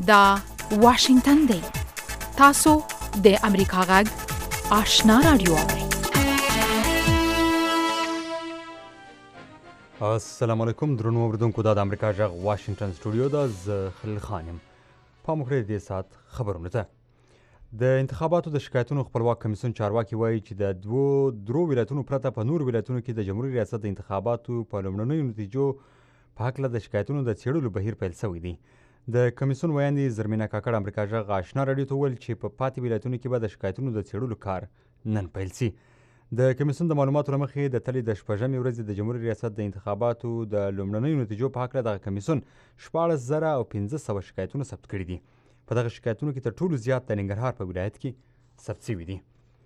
دا واشنگتن دی. تاسو د امریکا غږ آشنا رادیو اورئ. السلام علیکم درنو اوریدونکو، دا د امریکا غږ واشنگټن سټوډیو ده. زه خلیل خان یم. پام وکړئ د دې ساعت خبرونو ته. د انتخاباتو د شکایتونو خپلواک کمیسیون چارواکي وایي چې د درو ولایتونو پرته په نورو ولایتونو کې د جمهوري ریاست د انتخاباتو په لومړنیو نتیجو په هکله د شکایتونو د څېړلو بهیر پیل شوی دی. د کمیسیون ویاندې زرمینه کاکړ امریکا غږ آشنا راډیو ته وویل چې په پاتې ولایتونو کې به د شکایتونو د څېړلو کار نن پیل شي. د کمیسیون د معلوماتو له مخې د تلې د شپږمې ورځې د جمهوري ریاست د انتخاباتو د لومړنیو نتیجو په هکله دغه کمیسیون 14,500 شکایتونه ثبت کړي دي. په دغه شکایتونو کې تر ټولو زیات د ننګرهار په ولایت کې ثبت شوي دي.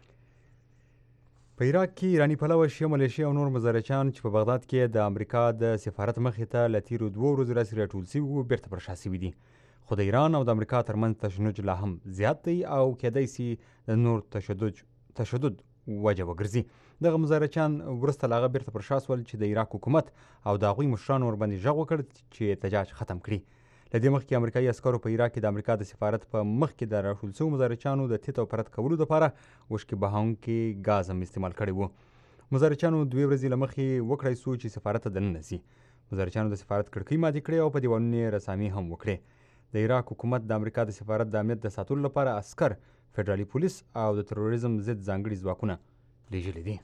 په عراق کې ایراني پلوه شیعه ملیشیا او نور مزارچیان چې په بغداد کې د امریکا د سفارت مخې ته له تیرو 2 ورځو راهیسې راټول شوي وو بیرته پر شا شوي دي. خو د ایران او د امریکا ترمنځ تشنج لا هم زیات دی او کیدای شي د نور تشدد وجه وګرځي. دغه مزارچیان وروسته له هغه بیرته پر شا شول چې د عراق حکومت او د هغوی مشرانو ورباندې غږ وکړ چې احتجاج ختم کړي. له دې مخکې امریکایي عسکرو په عراق کې د امریکا د سفارت په مخ کې د راټول شوو مزارچیانو د تیت او پرت کولو لپاره وشکې بهونکي ګاز هم استعمال کړی و. مزارچیانو 2 ورځې له مخې وکړی سو چې سفارت ته دننه شي. مزارچیانو د سفارت کړکۍ ماتې کړې او په دیوالونو یې رسامي هم وکړې. د عراق حکومت د امریکا د سفارت د امنیت د ساتلو لپاره عسکر، فدرالي پولیس او د تروریزم ضد ځانګړي ځواکونه لیږلي دي.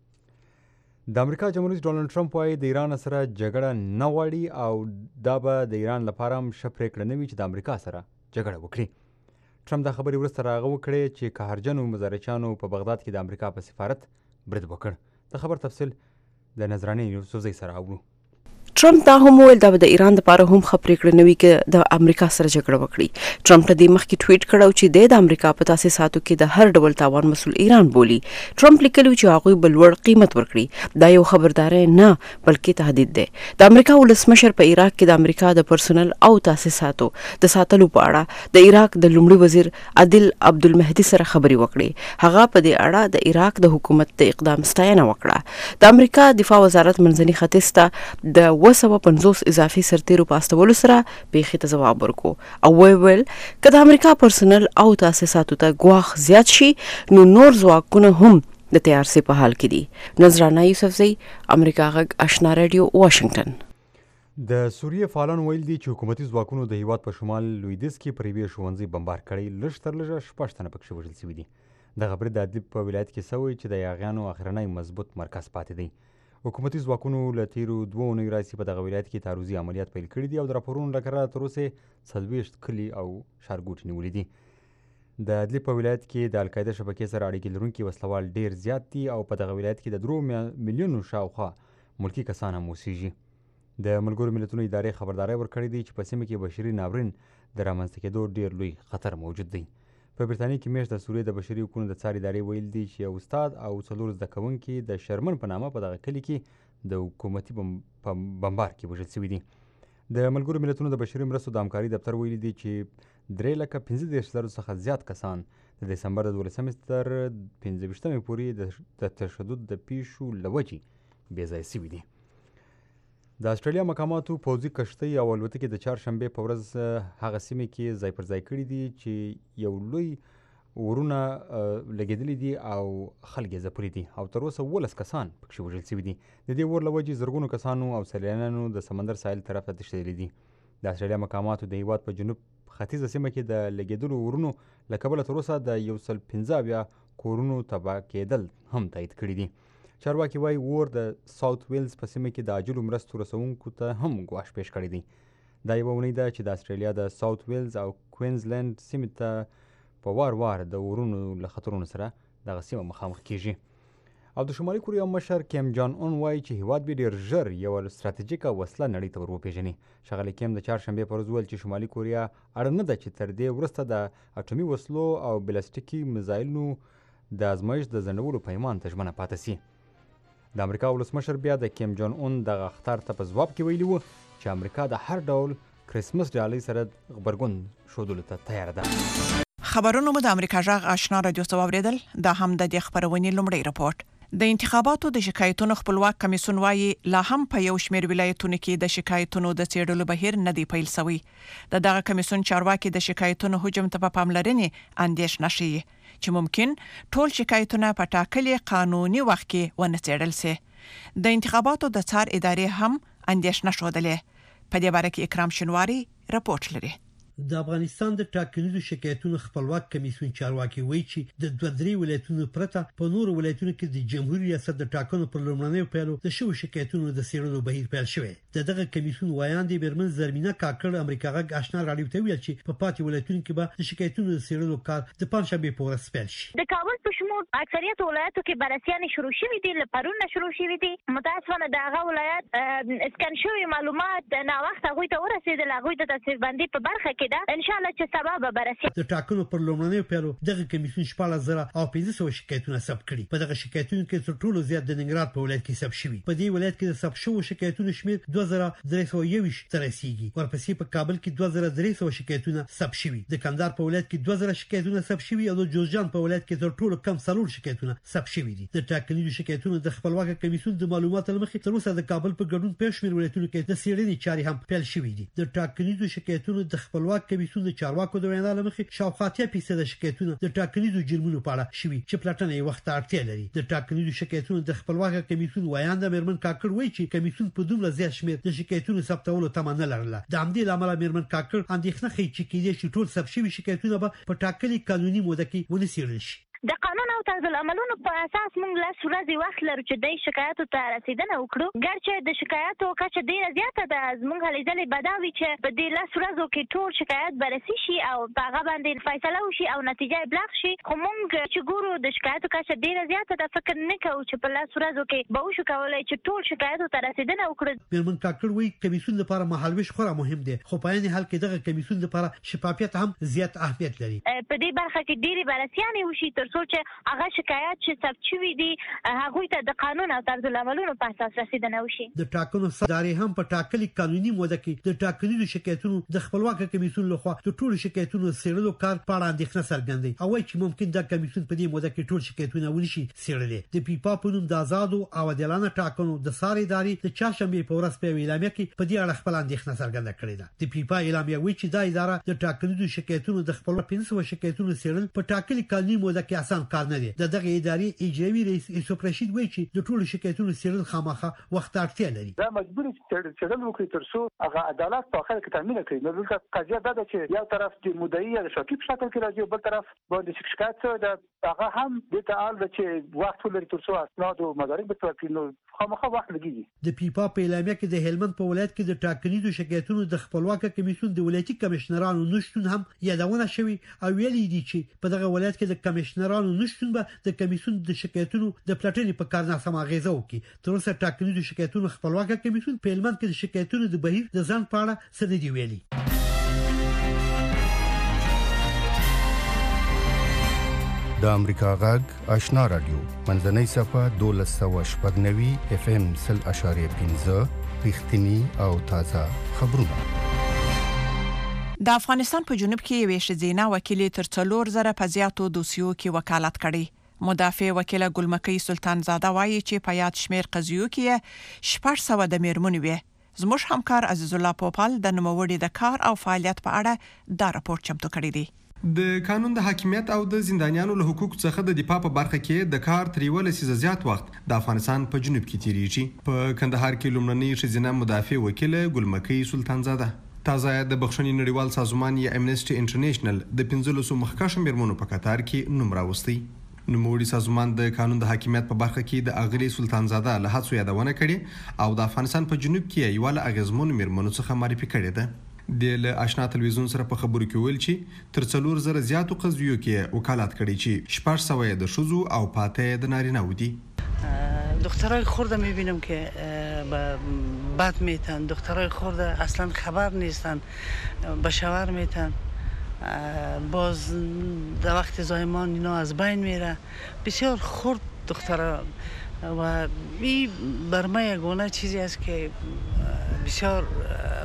د امریکا جمهور رئیس ډونالډ ټرمپ وایي د ایران سره جګړه نه غواړي او دا به د ایران لپاره هم ښه پرېکړه نه وي چې د امریکا سره جګړه وکړي. ټرمپ دا خبرې وروسته راغه وکړې چې قهرجنو مزارچیانو په بغداد کې د امریکا په سفارت برید وکړ. د خبر تفصیل د نظرانې یوسفزۍ سره اورو. ټرمپ دا هم وویل دا به د ایران لپاره هم ښه پرېکړه نه وي که د امریکا سره جګړه وکړي. ټرمپ له دې مخکې ټویټ کړی چې د امریکا په تاسیساتو کې د هر ډول تاوان مسؤل ایران بولي. ټرمپ لیکلي چې هغوی به لوړ قیمت ورکړي. دا یو خبرداری نه بلکې تهدید دی. د امریکا ولسمشر په عراق کې د امریکا د پرسونل او تاسیساتو د ساتلو په اړه د عراق د لومړي وزیر عادل عبدالمهدي سره خبرې وکړې. هغه په دې اړه د عراق د حکومت د اقدام ستاینه وکړه. د امریکا دفاع وزارت منځني ختیځ ته د 250 اضافي سرتیرو په استولو سره پیښې ته ځواب ورکړو او ویل که د امریکا پرسونل او تاسیساتو ته ګواښ زیات شي نو نور ځواکونه هم د تیارسي په حال کې دي. نظرانه یوسفزۍ، امریکا غږ آشنا راډیو، واشنګټن. د سوریې فعالانو ویل دي چې حکومتي ځواکونو د هیواد په شمال لویدیځ کې پر یوې ښوونځي بمبار کړی. لږ تر لږه 6 تنه پکښې وژل شوي دي. دغه برید د ادلب په ولایت کې شوی چې د یاغیانو اخرنی مضبوط مرکز پاتې دی. حکومتي ځواکونو له تیرو 2 اونیو راهیسې په دغه ولایت کې تعرضي عملیات پیل کړي دي او د راپورونو له کره تر اوسه 40 کلي او ښارګوټي نیولي دي. د ادلب په ولایت کې د القاعده شبکې سره اړیکې لرونکي وسلوال ډیر زیات دي او په دغه ولایت کې د 3 میلیونو شاوخوا ملکي کسان هم اوسیږي. د ملګرو ملتونو ادارې خبرداری ورکړې دي چې په سیمه کې بشري ناورین د رامنځته کېدو ډیر لوی خطر موجود دی. په برتانیې کې میاشت د سوریې د بشري حقوقو د څار ادارې ویل دي چې یو استاد او 4 زده کوونکي د شرمن په نامه په دغه کلي کې د حکومتي بمبار کې وژل شوي دي. د ملګرو ملتونو د بشري مرستو د همکاري دفتر ویلي دي چې 3,15,000 څخه زیات کسان د دسمبر د 12 تر 15 پورې د تشدد د پیښو له وجې بې ځایه شوي دي. د استرالیا مقاماتو پوځي کښتۍ او الوتکې د چهارشنبې په ورځ هغه سیمې کې ځای پر ځای کړي دي چې یو لوی ورونه لګېدلي دي او خلک یې ځپلي دي او تر اوسه 12 کسان پکښې وژل شوي دي. د دې اور له وجې زرګونو کسانو او سیلانیانو د سمندر ساحل طرف ته تښتېدلي دي. د استرالیا مقاماتو د هیواد په جنوب ختیځه سیمه کې د لګېدلو اورونو له کبله تر اوسه د 115 کورونو تباه کېدل هم تایید کړي دي. چارواکي وایي اور د ساوث ویلز په سیمه کې د عاجلو مرستو رسونکو ته هم ګواښ پیښ کړی دی. دا یوه اونۍ ده چې د استرالیا د ساوث ویلز او کوینزلینډ سیمې ته په وار د اورونو له خطرونو سره دغه سیمه مخامخ کیږي. او د شمالي کوریا مشر کیم جان اون وایي چې هیواد به ډیر ژر یو ستراتیژیکه وسله نړۍ ته ور وپېژني. ښاغلی کیم د چهارشنبې په ورځ وویل چې شمالي کوریا اړه نه ده چې تر دې وروسته د اټومي وسلو او بلاستیکي میزایلونو د ازمایښت د ځنډولو پیمان ته ژمنه پاتې سي. د امریکا ولسمشر بیا د کیم جان اون دغه اخطار ته په ځواب کې ویلي و چې امریکا د هر ډول کرسمس ډالۍ سره غبرګون ښودلو ته تیاره ده. خبرونه مو د امریکا غږ آشنا رادیو ته واوریدل. دا هم د دې خبرونې لومړی رپورټ. د انتخاباتو د شکایتونو خپلواک کمیسیون وايي لا هم په یو شمېر ولایتونو کې د شکایتونو د څېړلو بهیر نه دی پیل شوی. دغه کمیسیون چارواکي د شکایتونو حجم ته په پاملرنې اندېښنه شي چې ممکن ټول شکایتونه په ټاکلي قانوني وخت کې ونه څېړل شي. د انتخاباتو د څار ادارې هم اندېښنه شودلې. په دې باره کې اکرام شنواری راپورټ لري. د افغانستان د ټاکنیزو شکایتونو خپلواک کمیسیون چارواکي وایي چې د 2-3 ولایتونو پرته په نورو ولایتونو کې د جمهوریت ریاست د ټاکنو پر لومړنیو پیلو د شوو شکایتونو د څېړلو بهیر پیل شوی. دغه کمیسیون وایاندې برمن زرمینه کاکړ امریکا غږ آشنا راډیو ته ویل چې په پاتې ولایتونو کې به د شکایتونو د څېړلو کار د پنځشنبه په ورځ پیل شي. د کابل په شمول اکثریت ولایتو کې بررسیان شروع شوي دي، له پرون شروع شوي دي. متاسفانه دغه ولایت اسکان شوی معلومات نه وخت هغه ته ورسېدل، هغه د تصویر بندي په برخه کې ده. ان شاء الله چې سبب بررسي د ټاکنو پر لومړنیو پیلو دغه کمیسیون 14,500 شکایتونه ثبت کړي. په دغه شکایتونو کې تر ټولو زیات د ننګرهار په ولایت کې ثبت شوي. په دې ولایت کې د ثبت شوو شکایتونو شمېر 2321 ته رسیدي. ورپسې په کابل کې 2300 شکایتونه ثبت شوي. د کندهار په ولایت کې 2000 شکایتونه ثبت شوي او د جوزجان په ولایت کې تر ټولو کم 4 شکایتونه ثبت شوي دي. د ټاکنیزو شکایتونو د خپلواک کمیسیون د معلوماتو لمخې تر اوسه د کابل په ګډون په شمېر ولایتونو کې د څېړنې چارې هم پیل شوې دي. د ټاکنیزو شکایتونو د خپلواک کمیسیون د چارواکو د وینا لمخې شاوخوا 80% شکایتونه د ټاکنیزو جرمونو په اړه شوي چې پلټنه یې وخت اړتیا لري. د ټاکنیزو شکایتونو د خپلواک کمیسیون وایانده مرمن کاکړ وایي چې کمیسیون په دومره زیات شمېر د شکایتونو ثبتولو تمه نه لرله. د همدې لامل مرمن کاکړ اندېښنه ښيي چې کېدای شي ټول ثبت شوي شکایتونه به په ټاکلي قانوني موده کې ونه څېړل شي. د قانون او طرز العملونو په اساس موږ لاس ورځې وخت لرو چې د شکایتو ته رسیدنه وکړو. ګرچې د شکایتو کچه ډیره زیاته ده، زموږ هلې ځلې بداوي چې په دې لاس ورځو کې ټول شکایت بررسي شي او په هغه باندې فیصله وشي او نتیجه ابلاغ شي. خو موږ چې ګورو د شکایتو کچه ډیره زیاته ده، فکر نه کوو چې په لاس ورځو کې به وشو کولای چې ټول شکایتو ته رسیدنه وکړو. مرمن کاکړ وایي کمیسیون لپاره مهالویش خورا مهم دی، خو په عین حال کې دغه کمیسیون لپاره شفافیت هم زیات اهمیت لري. په دې برخه کې ډېری بررسیانې وشي ترڅو چې هغه شکایت چې ثبت شوي دي هغه ته د قانون او طرز العملونو په اساس رسیدنه وشي. د ټاکنو ادارې هم په ټاکلي قانوني موده کې د ټاکنیزو شکایتونو د خپلواک کمیسیون لخوا د ټولو شکایتونو څېړلو کار په اړه اندېښنه څرګندوي او وایي چې ممکن د کمیسیون په دې موده کې ټول شکایتونه ونشي څېړلي. د پیپا په نوم د آزادو او عادلانه ټاکنو د سارې ادارې د چهارشنبه په ورځ په اعلامیه کې په دې اړه خپل اندېښنه څرګنده کړې ده. د پیپا اعلامیه وایي چې دا اداره د ټاکنیزو شکایتونو د خپلواک 500 شکایتونو څېړل په ټاکلي قانوني موده کې اسان کار نه دی. دغه ادارې اجرایي رئیس یوسف رشید وایي چې د ټولو شکایتونو څېړل خامخا وخت اړتیا لري. دا مجبور څېړل وکړي ترڅو هغه عدالت په اخر کې تامین کړي. نو دلته قضیه دا ده چې یو طرف د مدعي یا شاکي په شکل کې راځي، بل طرف باندې شکایت د هغه هم د تعال د چې وخت ولري ترڅو اسناد او مدارک به توکل نو خامخا وخت لګي. د پیپا په اعلامیه کې د هلمند په ولایت کې د ټاکنیزو شکایتونو د خپلواک کمیسیون د ولایتي کمشنرانو نشټون هم یادونه شوی او ویلي دي چې په دغه ولایت کې د کمشنرانو نشټون به د کمیسیون د شکایتونو د پلټنې په کار ناسم اغیزه وکړي. تر اوسه ټاکنیزو شکایتونو خپلواک کمیسیون په هلمند کې د شکایتونو د بهیر د ځان په اړه څه نه دی ویلي. د امریکا غږ آشنا رادیو منځنۍ صفحه 1290 FM 0.5 رښتینی او تازه خبرونه. د افغانستان په جنوب کې یوې ښځینه وکیلې تر 4000 په زیاتو دوسیو کې وکالت کړی. مدافع وکیله ګلمکۍ سلطان زاده وایي چې په یاد شمیر قضیو کې 600 د میرمنې وي. زموږ همکار عزیز الله پوپل د نوموړي د کار او فعالیت په اړه دا راپور چمتو کړی دی. د قانون د حاکمیت او د زندانیانو له حقوق څخه د دفاع په برخه کې د کار تر یو لسیزه زیات وخت د افغانستان په جنوب کې تیریږي. په کندهار کې لومړنۍ ښځینه مدافع وکیله ګلمکۍ سلطان زاده تازه د بخښنې نړیوال سازمان یا امنیسټي انټرنیشنل د 15 مخکښ میرمنو په قطار کې نوم راوستي. نوموړي سازمان د قانون د حاکمیت په برخه کې د اغلي سلطان زاده له هڅو یادونه کړې او د افغانستان په جنوب کې یو له اغیزمنو میرمنو څخه معرفي کړې ده. د آشنا تلویزیون سره په خبرو کې ویل چې تر 4000 زیاتو قضیو کې وکالت کړي چې 600 د ښځو او 5 د نارینه ودي. دخترای خورده میبینم که بد میتن، دخترای خورده اصلا خبر نیستن، به شوهر میتن، باز در وقت زایمان اینا از بین میره. بسیار خرد دخترها و این بر من یگانه چیزی است که بسیار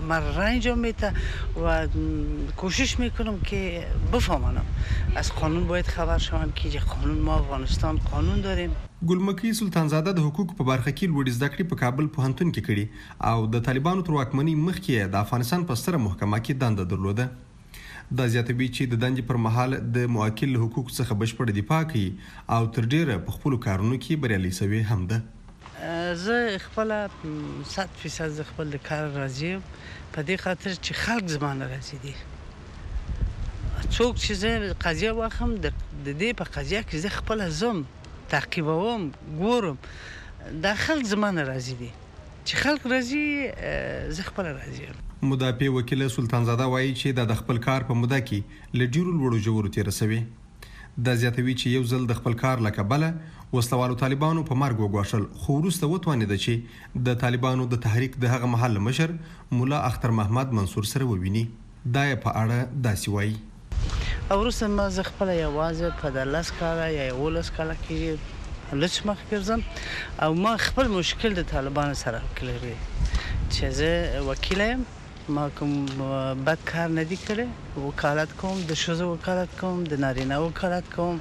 مرة انجام میده و کوشش میکنم که بفهمم از قانون باید خبر شوم که قانون ما افغانستان قانون داریم. ګلمکی سلطانزاده د حقوق په برخه کې لوړ زده کړې په کابل پوهنتون کې کړي او د طالبانو تر واکمنۍ مخکې د افغانستان په ستره محکمه کې دنده درلوده. دا زیاتوي چې د دندې پر مهال د موکل حقوق څخه بشپړ دفاع کوي او تر ډیره په خپل کارونو کې بریالي شوی هم ده. زه خپل 100% خپل کار راځم په دې خاطر چې خلک زمانه راځي دي. څوک چې زه قضیه واخم د دې په قضیه کې زه خپل زم تعقیبوم ګورم د خلک زمانه راځي دي چې خلک راځي زه خپل راځم. مدافع وکیل سلطانزاده وایي چې د خپل کار په موده کې له ډیرو لوړو ژورو تیر شوی. د زیاتوي چې یو ځل د خپل کار له کبله وسلوالو طالبانو په مرګ وګواښل خو وروسته وتوانېده چې د طالبانو د تحریک د هغه محل مشر مولا اختر محمد منصور سره وویني. دا یې په اړه داسې وایي. وروسته ما زه خپل یوازې په 10 کاله یا 11 کاله کې لږ مخکې ګرځم او ما خپل مشکل د طالبانو سره کړی چې زه وکیل یم. ما کوم بد کار نه دی کړی. وکالت کوم د ښځو وکالت کوم د نارینه وکالت کوم.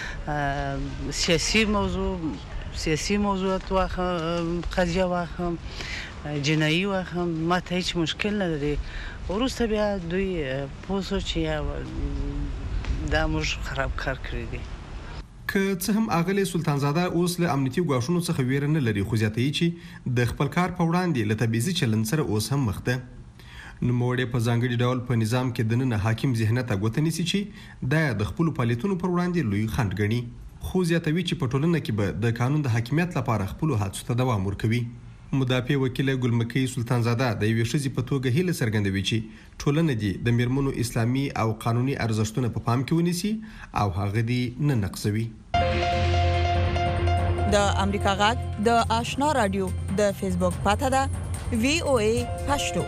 سیاسي موضوعات واخم قضیه واخم جنایی واخم ما ته هیڅ مشکل نه لري. وروسته بیا دوی پوسو چې دا موږ خراب کار کړی دی. که څه هم اغلی سلطانزاده اوس له امنیتي ګواښونو څخه ویره نه لري خو زیاتوي چې د خپل کار په وړاندې له تبعیضي چلند سره اوس هم مخ ده. نوموړی په ځانګړي ډول په نظام کې دننه حاکم ذهنیت ګوته نیسي چې دا د خپل فعالیتونو پر وړاندې لوی خنډ ګڼي خو زیاتوي چې په ټولنه کې به د قانون د حاکمیت لپاره خپل هڅو ته دوام ورکوي. مدافع وکیل ګلمکی سلطانزاده د یوې ښځې په توګه هیله څرګندوي چې ټولنه دې د میرمنو اسلامي او قانوني ارزښتونه په پام کې ونیسي او هغه دې نه نقصوي. د امریکا غږ د آشنا رادیو د فیسبوک پاته ده VOA پښتو.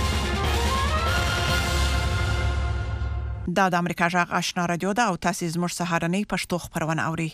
دا د امریکا غږ آشنا رادیو ده او تاسو زموږ سهارنۍ پښتو خبرونه اورئ.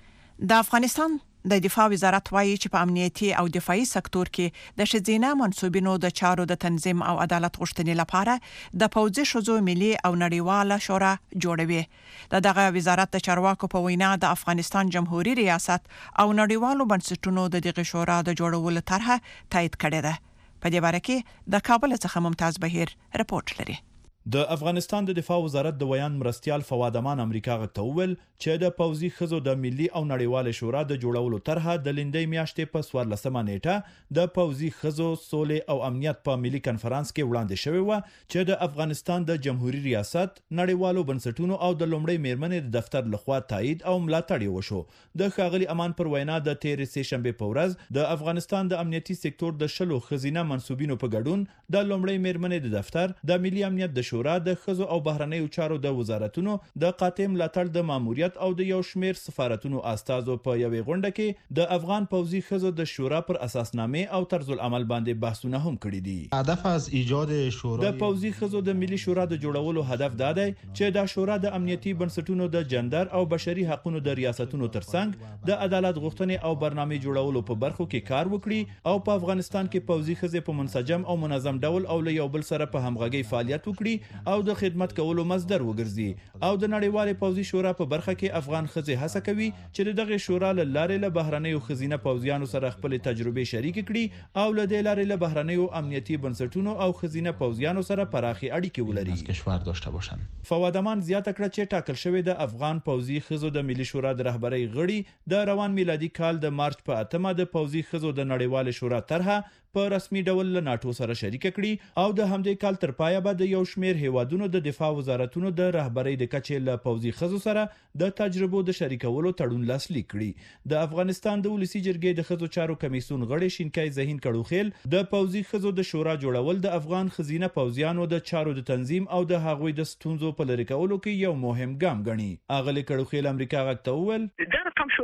د افغانستان د دفاع وزارت وایي چې په امنیتي او دفاعي سکتور کې د ښځینه منسوبینو د چارو د تنظیم او عدالت غوښتنې لپاره د پوځي ښځو ملي او نړیواله شورا جوړوي. دغه وزارت د چارواکو په وینا د افغانستان جمهوریت ریاست او نړیوالو بنسټونو د دغه شورا د جوړولو طرحه تایید کړې ده. په دې باره کې د کابل څخه ممتاز بهیر رپورټ لري. د افغانستان د دفاع وزارت د ویان مرستيال فواد امان امریکا غته ویل چې د پوځي خزو د ملي او نړیوال شورا د جوړولو طرحه د لندې میاشتې په 14 نیټه د پوځي خزو سولې او امنیت په ملي کانفرنس کې وړاندې شوې و چې د افغانستان د جمهوریت ریاست نړیوالو بنسټونو او د لومړی میرمنې د دفتر لخوا تایید او ملاتړ وشو. د ښاغلي امان پر وینا د 13 سپټمبر په ورځ د افغانستان د امنیتي سکتور د شلو خزینه منسوبینو په ګډون د لومړی میرمنې د دفتر د ملي امنیت د شورا د خزو او بهرنیو چارو د وزارتونو د قاطع ملاتړ د ماموریت او د یو شمیر سفارتونو استازو په یوې غونډه کې د افغان پوځي خزو د شورا پر اساسنامه او طرز العمل باندې بحثونه هم کړي دي. هدف از ایجاد شورا د پوځي خزو د ملي شورا د جوړولو هدف دا دی چې د شورا د امنیتي بنسټونو د جندر او بشري حقوقو د ریاستونو ترڅنګ د عدالت غوښتنې او برنامه جوړولو په برخو کې کار وکړي او په افغانستان کې پوځي خزې په منسجم او منظم ډول او له یو بل سره په همغږي فعالیت وکړي او د خدمت کولو مصدر وګرځي او د نړیوال پوځي شورا په برخه کې افغان خزې هڅه کوي چې دغه شورا له لارې له بهرنیو خزینه پوځیانو سره خپل تجربه شریک کړي او له دې لارې له بهرنیو امنیتي بنسټونو او خزینه پوځیانو سره پراخي اړیکې ولري. کشور داشته باشند. فوادمان زیاته کړه چې ټاکل شوی د افغان پوځي خزو د ملي شورا د رهبرۍ غړي د روان میلادي کال د مارچ په 8 د پوځي خزو د نړیوال شورا طرحه په رسمي ډول له ناتو سره شریک کړي او د همدې کال تر پایه به د یو شمیر هیوادونو د دفاع وزارتونو د رهبرۍ د کچې له پوځي خزو سره د تجربو د شریکولو تړون لاسلیک کړي. د افغانستان د ولسی جرګې د خزو چارو کمیسیون غړي شینکای ذهین کړوخیل د پوځي خزو د شورا جوړول د افغان خزینه پوځیانو د چارو د تنظیم او د هغوی د ستونزو په لری کولو کې یو مهم ګام ګڼي. اغلی کړوخیل امریکا غږ ته وویل دا کوم شورا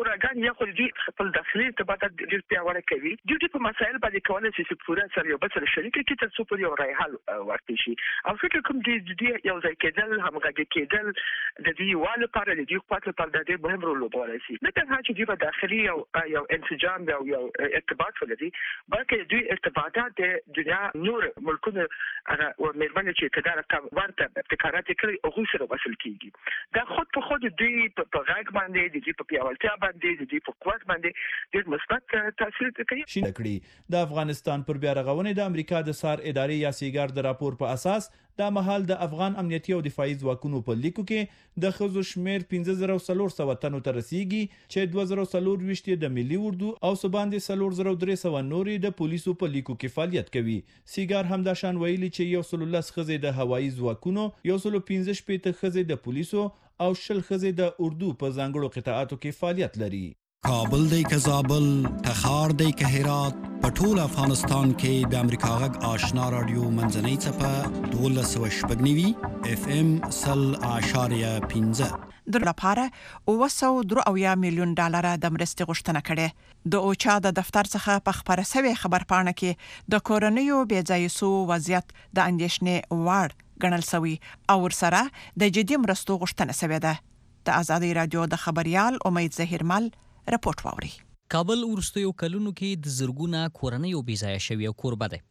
شوراګان یا خو دې خپل داخلي ارتباطات ډېر پیاوړي کوي دوی په مسایل باندې کولای شي چې پوره سره یو بل سره شریک کړي تر څو پر یو رای حل ورکړي شي او فکر کوم دې یو ځای کېدل همغږي کېدل د دې والو لپاره د دې خپل لپاره د ډېر مهم رول لوبولی شي نه تنها چې دوی په داخلي یو انسجام او یو ارتباط ولري بلکې دوی ارتباطات د دنیا نور ملکونو هغه مېرمنې چې کدار ورته ابتکارات کوي او سره وصل کیږي دا خود په خود دوی په غږ باندې د دې په پیاوړتیا باندې د دې په قوت باندې ډېر مثبت تاثیر کوي شین کړي د افغانستان پر بیا رغونې د امریکا د سار ادارې یا سیګار د راپور په اساس د مهال د افغان امنیتي او دفاعي ځواکونو په لیکو کې د خزو شمیر 15400 تنو ته رسیدي چې 2024 د ملي اردو او سباندې 4300 نوري د پولیسو په لیکو کې فعالیت کوي سیګار هم د شان ویلي چې 113 خزې د هوایي ځواکونو 115 خزې د پولیسو او 10 خزې د اردو په ځانګړو قطاعاتو کې فعالیت لري کابل دی که زابل تخار دی که هرات په ټول افغانستان کې د امریکا غږ آشنا رادیو منځنۍ څپه 1290 اف ام 0.15 د لپاره 203 میلیون ډالر د مرستې غوښتنه کړې د اوچا د دفتر څخه په خبره سوي خبرپاڼه کې د کورنیو بیځایسو وضعیت د اندېښنې وړ ګڼل شوی او ورسره د جدي مرستو غوښتنه شوې ده د آزادي رادیو د خبريال امید زهیرمل رپورټ واوري کابل ورستیو کلونو کې د زرګونه کورنۍ او بیځایه شوی او کوربه ده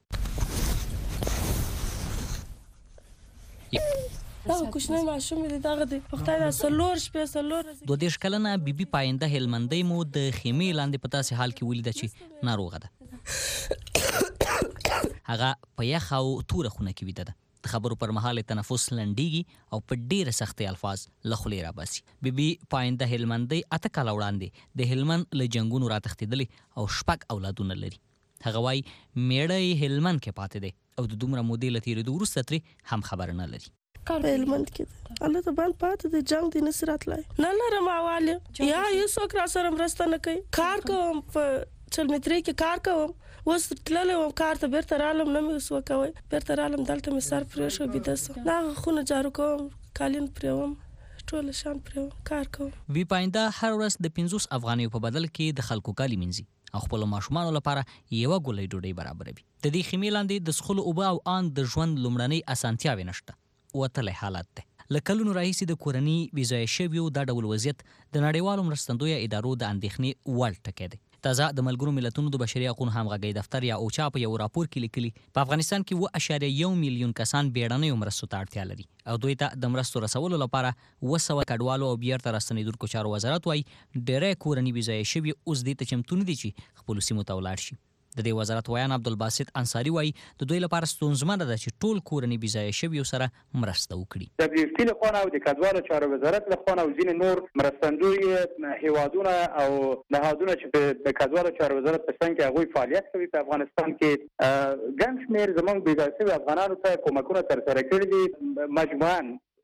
دا کوښنه ماشوم دې دغه د وختای د سلور شپه سلور دوه دیش کلنه بیبي پاینده هلمندۍ مو د خیمې لاندې په تاسې حال کې ولیده چې ناروغه ده هغه په یخ او توره خونه کې ویده ده د خبرو پر مهال تنفس لنډیږي او په ډیره سختي الفاظ له خولې راباسي بیبي پاینده هلمندۍ اته کاله وړاندې د هلمند له جنګونو راتښتېدلې او 6 اولادونه لري هغه وايي میړه هلمند کې پاتې دی او د دومره مودې له تېرېدو وروسته ترې هم خبر نه لري کار هلمند کې الله ته باندې پاتې د جنگ د نصرت لای نه لرم حواله یا یو څوک را سره مرسته نه کوي کار کوم په چلمتري کې کار کوم وس تللم کار ته بیرته رالم نه مې وسو کوي بیرته رالم دلته مې سر پرې شو بيدسه دا خونه جارو کوم کالین پرېوم ټول شان پرېوم کار کوم وی پاینده هر ورځ د 50 افغانیو په بدل کې د خلکو کالی منځي او خپل ماشومان لپاره یو غولې ډوډۍ برابروي د دې خیمې لاندې د سخلو او با او ان د ژوند لومړنۍ اسانتیاوې نشته وتلې حالت ده لکلونو راهیسې د کورنۍ ویزای شویو د ډول وضعیت د نړیوالو مرستندوی ادارو د اندېښنې وړ ټکی دی تازه د ملګرو ملتونو د بشري حقوقو همغږي دفتر یا اوچا په یو راپور کې لیکلي په افغانستان کې 1.1 میلیون کسان بیړنیو مرستو ته اړتیا لري او دوی ته د مرستو رسولو لپاره 200 کډوالو او بیرته راستنیدونکو چارو وزارت وايي ډېرې کورنۍ ویزای شوی اوس دې ته چمتو نه دي چې خپل سیمو ته ولاړ شي د دې وزارت ویان عبدالباسط انصاری وايي د دوی لپاره ستونزمنه ده چې ټول کورنۍ ویزای شوی سره مرسته وکړي د بي ټي لخوا او د کډوالو چارو وزارت لخوا او ځینې نور مرستندوی هیوادونه او نهادونه چې د کډوالو چارو وزارت په څنګه کې هغه فعالیت کوي په افغانستان کې ګڼ شمېر زموږ بیګا شوي افغانانو ته کومکونه ترسره کړي دي مجموعاً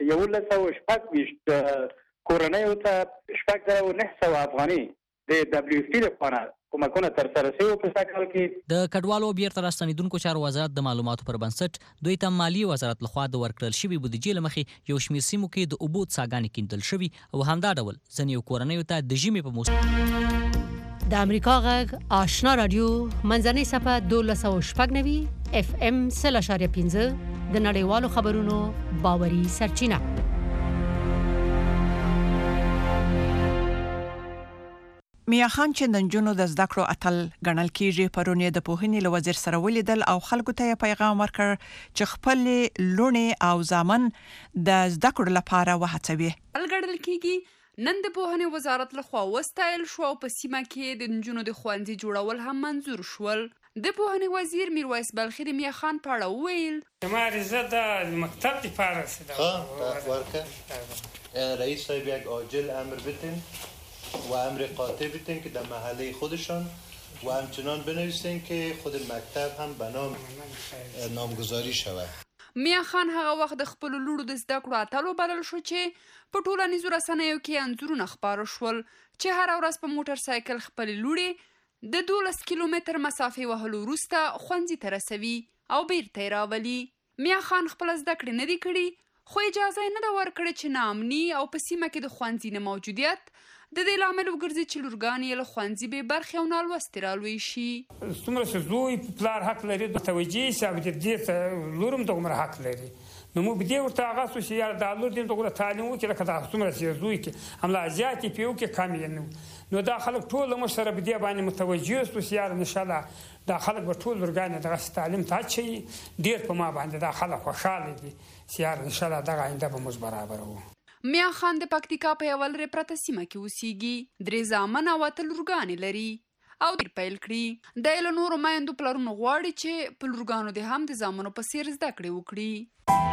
1128 کورنۍ ته 900 افغاني د دبليو ټي لخوا کومکونه ترسره شوي په ساکل کې د کډوالو بیرته راستنیدونکو چارو وزارت د معلوماتو پر بنسټ دوی ته مالی وزارت لخوا د ورکړل شوی بودیجې لمخې یو شمېر سیمو کې د اوبو څاګانې کیندل شوي او همدا ډول ځینې کورنیو ته د ژمي په موسم د امریکا غږ آشنا رادیو منځنۍ څپه 1290 اف ام 0.15 د نړیوالو خبرونو باوري سرچینه میا خان چې د نجونو د زده کړو اتل ګڼل کیږي پرونی د پوهنې له وزیر سره ولیدل او خلکو ته پیغام ورکړ چې خپل لونې او ځامن د زده کړو لپاره وهڅوي الګړل کیږي نن د پوهنې وزارت لخوا وستایل شو په سیمه کې د نجونو د خوندې جوړول هم منظور شول د پوهنې وزیر میرویس بلخی د میا خان په اړه ویل ما رضا د مکتب لپاره سره ورکه رئیس صاحب یک عاجل امر بتین و امر قاطع بتین که در محله خودشان و همچنان بنویسین که خود مکتب هم به نام نامگذاری شود میا خان هغه وخت د خپل لوړو د زده کړو اتلو بدل شو چې په ټولنیزو رسنیو کې انځورونه خپاره شول چې هر ورځ په موټر سایکل خپل لوړي د 12 کیلومتر مسافه وهلو وروسته ښوونځي ته رسوي او بیرته راولي میا خان خپل زده کړې نه دي کړي خو اجازه نه ده ورکړې چې ناامني او په سیمه کې د ښوونځي نه موجودیت د دې لامل وګرځي چې لورګانې له ښوونځي بې برخې او نالوستې رالوی شي. څومره چې زوی پلار حق لري متوجه شي او دې ته لور هم دومره حق لري. نو موږ به دې ورته هغه څه چې یاره دا لور دې دغه تعلیم وکړي لکه دا څومره چې زوی کې هملا زیات یې پې وکړي کم یې نو دا خلک ټول موږ سره به دې باندې متوجه شو چې یاره انشاءالله دا خلک به ټول لورګانې دغسې تعلیم ته اچوي. ډېر په ما باندې دا خلک خوشحاله دي چې یاره انشاءالله دغه آینده به موږ برابروو. میا خان د پکتیکا په یوه لرې پرته سیمه کې اوسیږي. 3 زامن او 8 لورګانې لري او ډېر پیل کړي. د له نورو میندو پلرونو غواړي چې په لورګانو دې هم د زامنو په څیر زده کړې وکړي.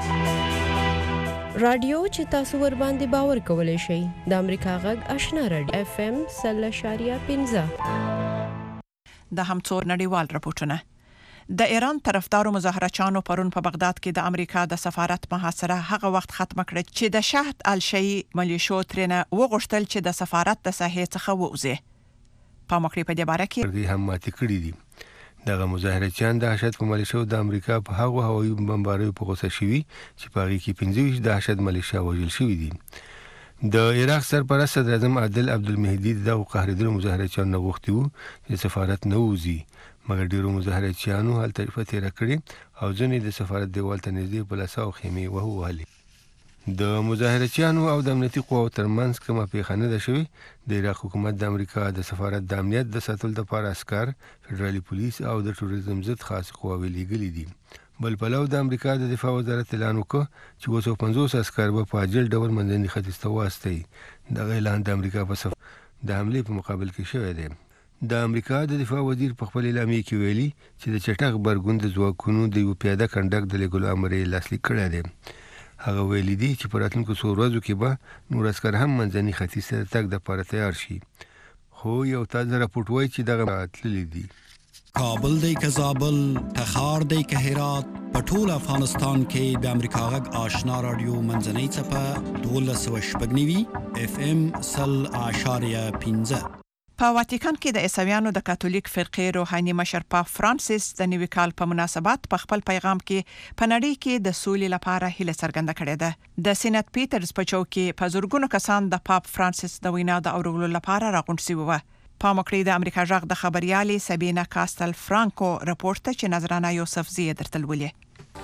رادیو چې تاسو ور باندې باور کولای شئ د امریکا غږ آشنا رادیو FM 0.15 د هم څو نړیوال راپورټونه. د ایران طرفدارو مظاهرچیانو پرون په بغداد کې د امریکا د سفارت محاصره هغه وخت ختم کړه چې د شهد الشیعي ملیشو ترنه وغوښتل چې د سفارت د ساحې څخه ووځي. په مخکې په دې باره کې هم ماتې کړې دي. دغه مظاهرچیان د حشد په ملیشو د امریکا په هغه هوایي بمباریو په غوسه شوي چې په هغې کې 25 د حشد ملیشیا وژل شوي دي. د عراق سرپرست صدر اعظم عادل عبدالمهدي دغه قهرېدلو مظاهرچیان نه غوښتي وو چې سفارت نه ووځي، مګر ډېرو مظاهرچیانو هلته شپه تېره کړې او ځینې د سفارت دیوال ته نږدې په لاسو خیمې وهلې. د مظاهرچیانو او د امنیتي قواو ترمنځ کومه پیښه نه ده شوې. د عراق حکومت د امریکا د سفارت د امنیت د ساتلو لپاره عسکر، فدرالي پولیس او د ټوریزم ضد خاص قواوې لیږلي دي. بل پلو د امریکا د دفاع وزارت اعلان وکړ چې 250 عسکر به په عاجل ډول منځني ختیځ ته واستوي. دغه اعلان د امریکا په صف د حملې په مقابل کې شوی دی. د امریکا د دفاع وزیر په خپل اعلامیه کې ویلي چې د چټک غبرګون د ځواکونو د یو پیاده کنډک د لېږلو امر یې لاسلیک کړی دی. هغه ویلي دي چې په راتلونکو څو ورځو کې به نور عسکر هم منځني ختیځ ته د تګ دپاره تیار شي. خو یو تازه راپورټ وایي چې دغه تللي دي. کابل دی که زابل، تخار دی که هرات، په ټول افغانستان کې د امریکا غږ آشنا رادیو منځنۍ څپه 1290 FM 0.15. په واتیکان کې د عیسویانو د کاتولیک فرقې روحاني مشر پاپ فرانسیس د نوي کال په مناسبت په خپل پیغام کې په نړۍ کې د سولې لپاره هیله څرګنده کړې ده. د سېنات پیټرز په چوک کې په زورګونو کسان د پاپ فرانسیس د وینا د اورولو لپاره راغونډ شوي وو. په مکړې د امریکا غږ د خبريالي سابینا کاستل فرانکو راپورټ ته چې نظرانه یوسف زی درتل ولې.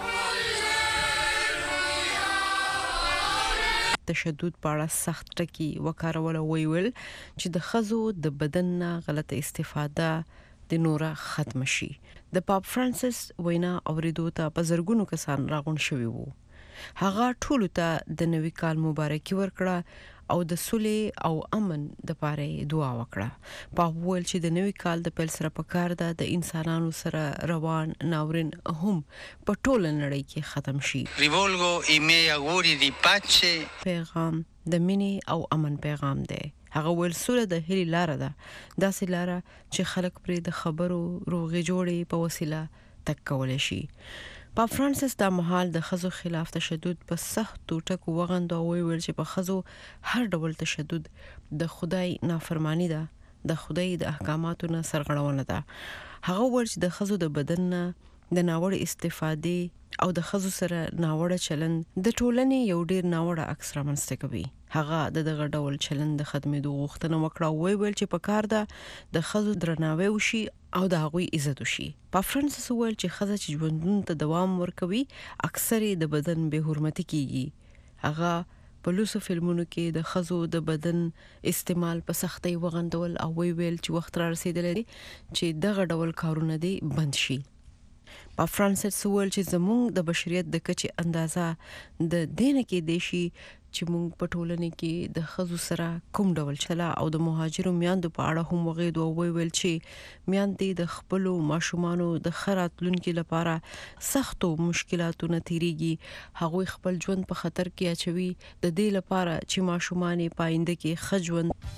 تشدد په اړه سخت ټکي وکارول او ویل چې د خزو د بدن نه غلطه استفاده د نوره ختم شي. د پاپ فرانسیس وینا اوریدو ته په زرګونو کسان راغونډ شوي وو. هغه ټول ته د نوي کال مبارکي ورکړه او د سولې او امن د پاره دعا وکړه. په ویل چې د نوي کال د پیل سره پکار ده د انسانانو سره روان ناورین هم په ټول نړۍ کې ختم شي. Rivolgo i miei auguri di pace. پیغام د مینې او امن پیغام دی. هغه ویل سوله د هلي لار ده، داسې لار چې خلک پرې د خبرو روغې جوړې په وسیله تک کولای شي. پاپ فرانسیس د محال د خزو خلاف تشدد په سختو ټکو وغندو او ویل چې په خزو هر ډول تشدد د خدای نافرمانی ده، د خدای د احکاماتو نه سرغړونه ده. هغه ویل چې د خزو د بدن نه د ناوړه استفادې او د خزو سره ناوړه چلند د ټولنې یو ډیر ناوړه عکس رامنځته کوي. هغه دغه ډول چلند د خدمتو غوښتنه وکړه او ویل چې په کار ده د خزو درناوی وشي او د هغوی عزت وشي. پاپ فرانسیس ویل چې خزه چې ژوندون ته دوام ورکوي اکثر د بدن به حرمتي کیږي. هغه په لوسو فلمونو کې د خزو د بدن استعمال په سختۍ وغندول او ویل چې وخت را رسیدلی چې دغه ډول کارونه دي بند شي. پاپ فرانسیس ویل چې زموږ د بشریت د کچې اندازه د دینه کې دیشي چې موږ په ټولنه کې د خزو سره کوم ډول چلا او د مهاجرو میاندو په اړه هم وغېدو او ویل چې میاندې د خپلو ماشومانو د خراتلونکو لپاره سختو مشکلاتو نه تیریږي. هغوی خپل ژوند په خطر کې اچوي د دې لپاره چې ماشومان پاینده کې ښه ژوند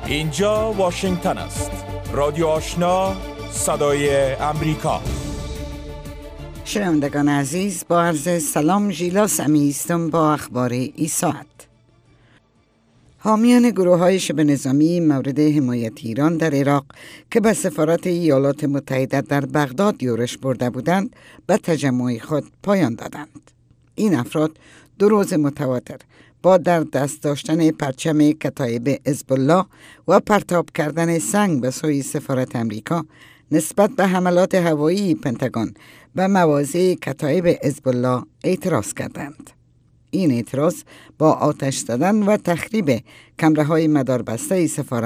اینجا واشنگتن است. رادیو آشنا، صدای امریکا. شنوندگان عزیز، با عرض سلام، ژیلا سمی هستم با اخبار این ساعت. حامیان گروه‌های شبه نظامی مورد حمایت ایران در عراق که به سفارت ایالات متحده در بغداد یورش برده بودند به تجمع خود پایان دادند. این افراد 2 روز متواتر با در دست داشتن پرچم کتایب حزب الله و پرتاب کردن سنگ به سوی سفارت امریکا نسبت به حملات هوایی پنتاگون به مواضع کتایب حزب الله اعتراض کردند. این اعتراض با آتش زدن و تخریب کمره‌های مداربسته سفارت